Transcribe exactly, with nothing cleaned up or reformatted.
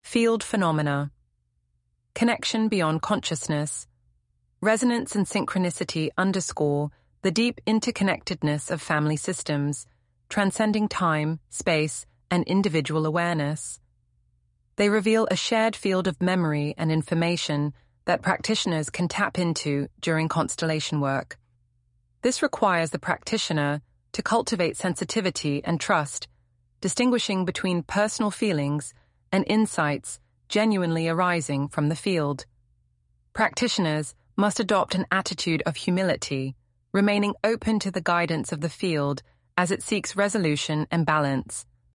Field phenomena. Connection beyond consciousness. Resonance and synchronicity underscore the deep interconnectedness of family systems, transcending time, space, and individual awareness. They reveal a shared field of memory and information that practitioners can tap into during constellation work. This requires the practitioner to cultivate sensitivity and trust, distinguishing between personal feelings and insights genuinely arising from the field. Practitioners must adopt an attitude of humility, remaining open to the guidance of the field as it seeks resolution and balance.